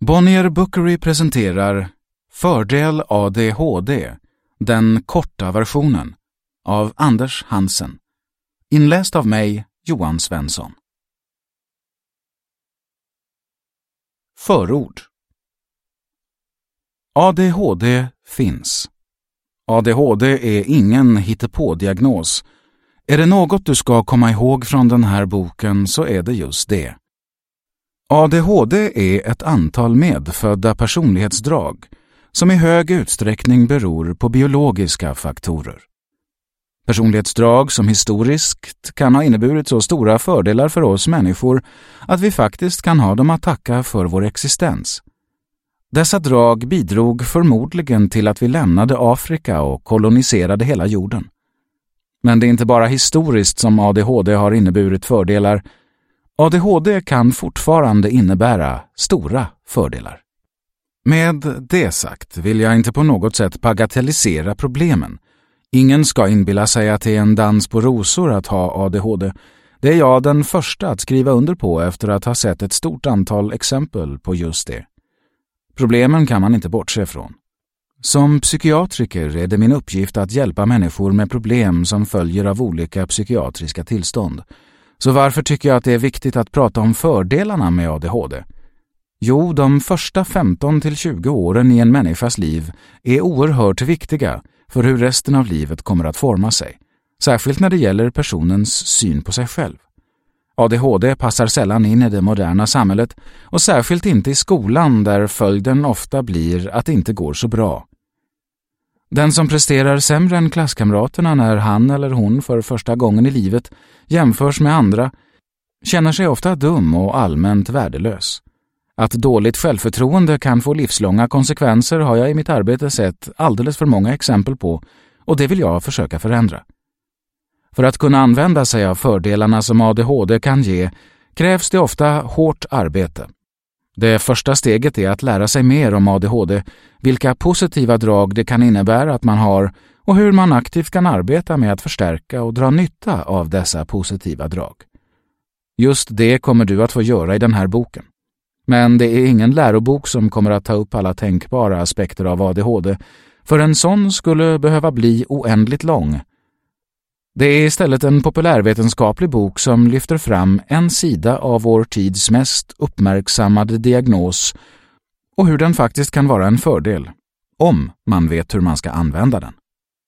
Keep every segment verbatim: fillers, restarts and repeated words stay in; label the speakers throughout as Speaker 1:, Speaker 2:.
Speaker 1: Bonnier Bookery presenterar Fördel A D H D, den korta versionen, av Anders Hansen. Inläst av mig, Johan Svensson. Förord. A D H D finns. A D H D är ingen hittepådiagnos. Är det något du ska komma ihåg från den här boken så är det just det. A D H D är ett antal medfödda personlighetsdrag som i hög utsträckning beror på biologiska faktorer. Personlighetsdrag som historiskt kan ha inneburit så stora fördelar för oss människor att vi faktiskt kan ha dem att tacka för vår existens. Dessa drag bidrog förmodligen till att vi lämnade Afrika och koloniserade hela jorden. Men det är inte bara historiskt som A D H D har inneburit fördelar. A D H D kan fortfarande innebära stora fördelar. Med det sagt vill jag inte på något sätt bagatellisera problemen. Ingen ska inbilla sig att det är en dans på rosor att ha A D H D. Det är jag den första att skriva under på efter att ha sett ett stort antal exempel på just det. Problemen kan man inte bortse från. Som psykiatriker är det min uppgift att hjälpa människor med problem som följer av olika psykiatriska tillstånd. Så varför tycker jag att det är viktigt att prata om fördelarna med A D H D? Jo, de första femton till tjugo åren i en människas liv är oerhört viktiga för hur resten av livet kommer att forma sig. Särskilt när det gäller personens syn på sig själv. A D H D passar sällan in i det moderna samhället och särskilt inte i skolan där följden ofta blir att det inte går så bra. Den som presterar sämre än klasskamraterna när han eller hon för första gången i livet jämförs med andra känner sig ofta dum och allmänt värdelös. Att dåligt självförtroende kan få livslånga konsekvenser har jag i mitt arbete sett alldeles för många exempel på och det vill jag försöka förändra. För att kunna använda sig av fördelarna som A D H D kan ge krävs det ofta hårt arbete. Det första steget är att lära sig mer om A D H D, vilka positiva drag det kan innebära att man har och hur man aktivt kan arbeta med att förstärka och dra nytta av dessa positiva drag. Just det kommer du att få göra i den här boken. Men det är ingen lärobok som kommer att ta upp alla tänkbara aspekter av A D H D, för en sån skulle behöva bli oändligt lång. Det är istället en populärvetenskaplig bok som lyfter fram en sida av vår tids mest uppmärksammade diagnos och hur den faktiskt kan vara en fördel, om man vet hur man ska använda den.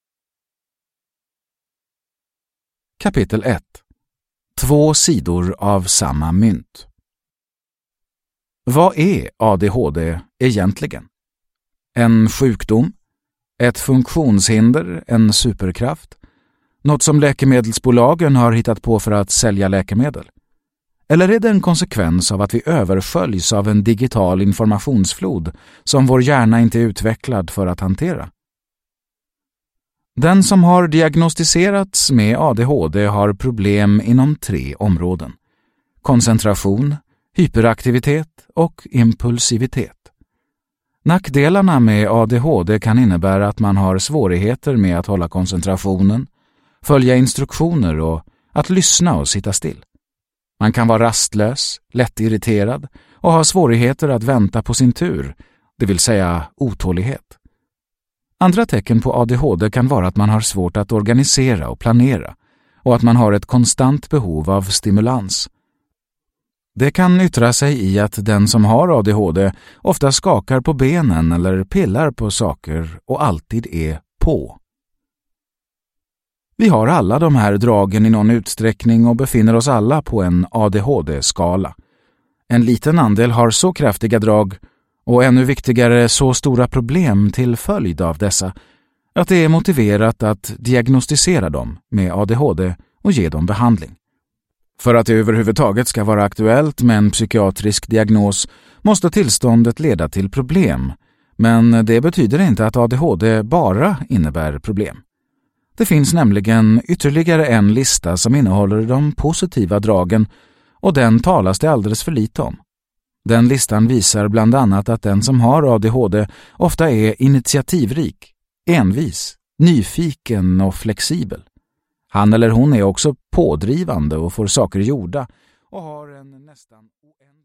Speaker 1: Kapitel ett. Två sidor av samma mynt. Vad är A D H D egentligen? En sjukdom? Ett funktionshinder? En superkraft? Något som läkemedelsbolagen har hittat på för att sälja läkemedel? Eller är det en konsekvens av att vi översköljs av en digital informationsflod som vår hjärna inte är utvecklad för att hantera? Den som har diagnostiserats med A D H D har problem inom tre områden: koncentration, hyperaktivitet och impulsivitet. Nackdelarna med A D H D kan innebära att man har svårigheter med att hålla koncentrationen, följa instruktioner och att lyssna och sitta still. Man kan vara rastlös, lättirriterad och ha svårigheter att vänta på sin tur, det vill säga otålighet. Andra tecken på A D H D kan vara att man har svårt att organisera och planera och att man har ett konstant behov av stimulans. Det kan yttra sig i att den som har A D H D ofta skakar på benen eller pillar på saker och alltid är på. Vi har alla de här dragen i någon utsträckning och befinner oss alla på en A D H D-skala. En liten andel har så kraftiga drag och ännu viktigare så stora problem till följd av dessa att det är motiverat att diagnostisera dem med A D H D och ge dem behandling. För att det överhuvudtaget ska vara aktuellt med en psykiatrisk diagnos måste tillståndet leda till problem, men det betyder inte att A D H D bara innebär problem. Det finns nämligen ytterligare en lista som innehåller de positiva dragen och den talas det alldeles för lite om. Den listan visar bland annat att den som har A D H D ofta är initiativrik, envis, nyfiken och flexibel. Han eller hon är också pådrivande och får saker gjorda och har en nästan oändlig